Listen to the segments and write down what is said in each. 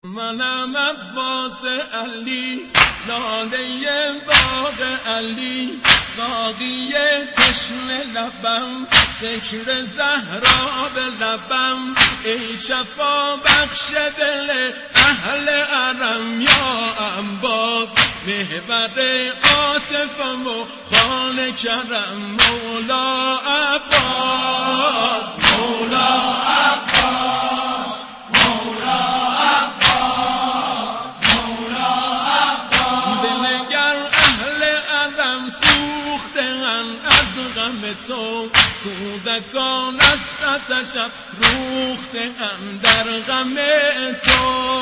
منم عباس علی، لاله باغ علی، ساقی تشنه لبم، ذکر زهرا به لبم، ای شفا بخش دل اهل حرم یا عباس، محور عاطفم و خان کرم مولا عباس، مولا عباس، مولا عباس، مولا عباس. بنگر اهل عالم سوخته‌اند از غم تو، کودکان از آتش افروخته‌اند در غم تو،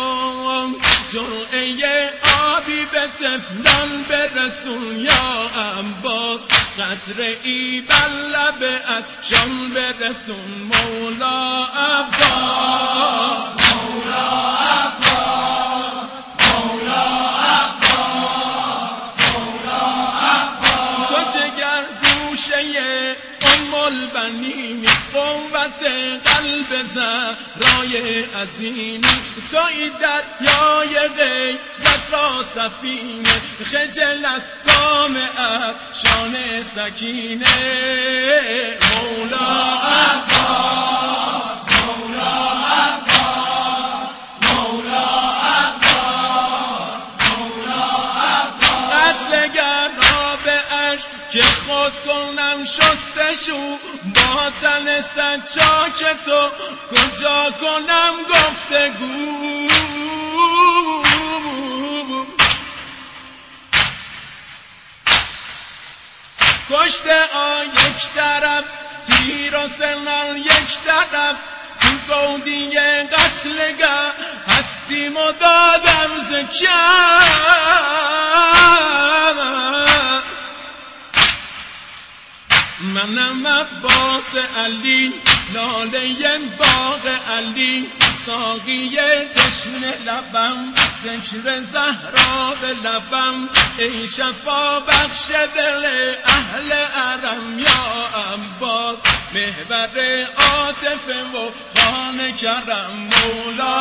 جرعه آبی به طفلان برسون یا عباس، قطره ای بر لب عطشان برسون مولا عباس، مولا عباس، مولا عباس، مولا عباس. تو جگر گوشه ام البنینی، قوت قلب زهرای عظیمی، تویی دریای غیرت را سفینه، خجل از گام افشان سکینه مولا عباس، مولا عباس، مولا عباس، مولا عباس. قتلگر را به عشق که خود کنم شستشو، با تن سچاک تو کجا کنم گفتگو، کشته یک طرف تیر و سنان یک طرف، تو گودی قتلگه هستیم و دادم زکر. منم عباس علی، لاله باغ علی، ساقی تشنه لبم، ذکر زهرا به لبم، ای شفا بخش دل اهل حرم یا عباس، محور عاطفه و خان کرم مولا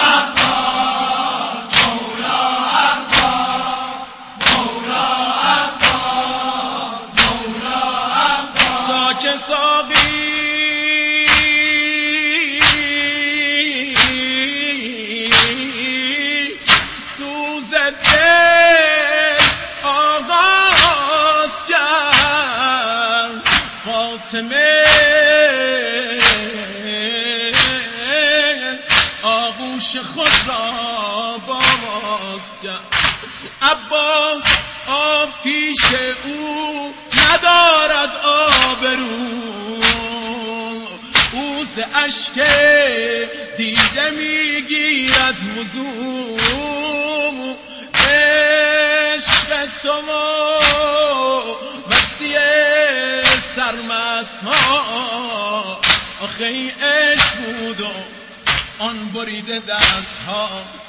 عباس، مولا عباس، مولا عباس، مولا عباس. تا که ساقی سوز دل آغاز کرد، فاطمه آغوش خود را باز کرد، عباس آب پیش او ندارد آبرو، او ز اشک دیده میگیرد وضو، عشق تو و مستی سرمست ها، آخه این عشق بود و آن بریده دست ها،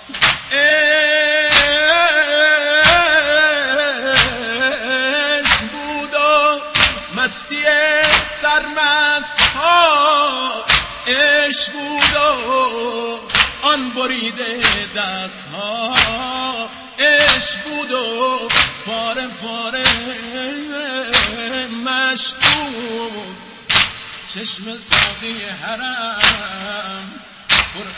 عشق بود و مستی سرمست ها، عشق بود و آن بریده دست ها، عشق بود و فاره فاره مشکوب، چشم ساقی حرم پر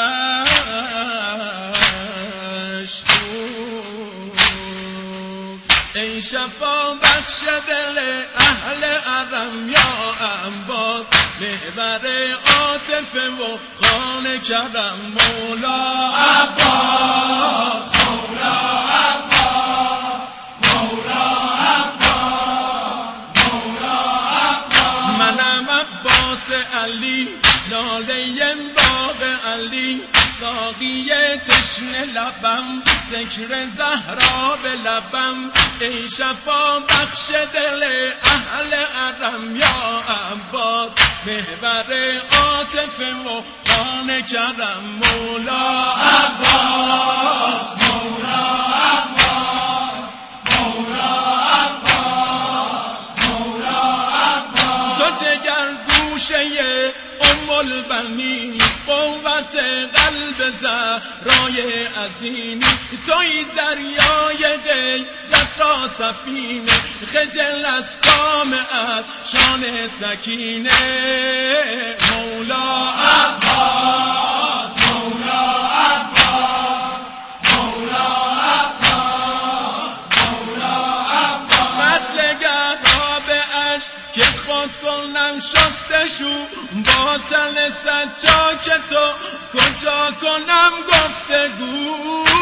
اشک بود، ای شفا بخش دل اهل حرم یا عباس، محور عاطفه و خان کرم مولا عباس، مولا عباس، مولا عباس، مولا عباس. منم عباس علی، لاله باغ علی، ساقی تشنه لبم، ذکر زهرا به لبم، ای شفا بخش دل اهل حرم یا عباس، محور عاطفه و خان کرم مولا عباس، مولا عباس، مولا عباس، مولا عباس. تو جگر گوشه ام البنین، قوت قلب زهرای دریای عظیمی، توی دریای غیرت را سفینه، خجل از قامت شان سکینه. مولا عباس، مولا عباس، مولا عباس، مولا عباس. مطلگر را به عشق که خود کنم شستشو، باطل سجاک تو کجا کنم گفتگو.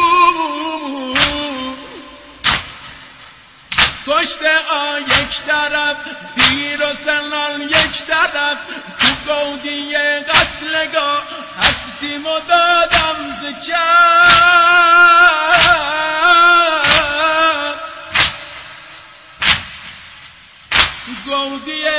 کشته یک طرف، تیر و سنان یک طرف، تو گودی قتلگاه هستیم و دادم زکر. گودی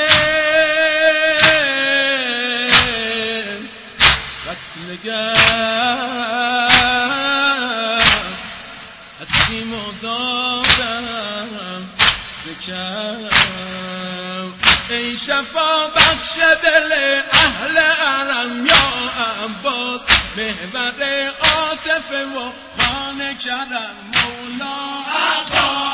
قتلگاه هستیم و دادم زکر. ای شفا بخش دل اهل حرم یا عباس، محور عاطفه و خوان کرم. مولا عباس.